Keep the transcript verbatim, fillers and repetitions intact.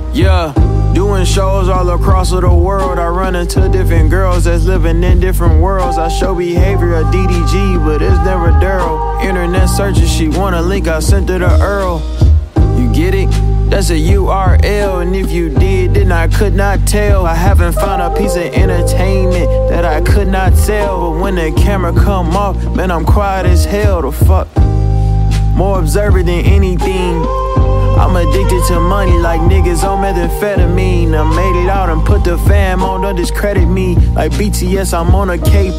Yeah, doing shows all across of the world. I run into different girls that's living in different worlds. I show behavior of D D G, but it's never Daryl. Internet searches, she want a link, I sent her to Earl. You get it? That's a U R L, and if you did, then I could not tell. I haven't found a piece of entertainment that I could not sell. But when the camera come off, man, I'm quiet as hell. The fuck? More observant than anything. I'm addicted to money like niggas on methamphetamine. I made it out and put the fam on, don't discredit me. Like B T S, I'm on a K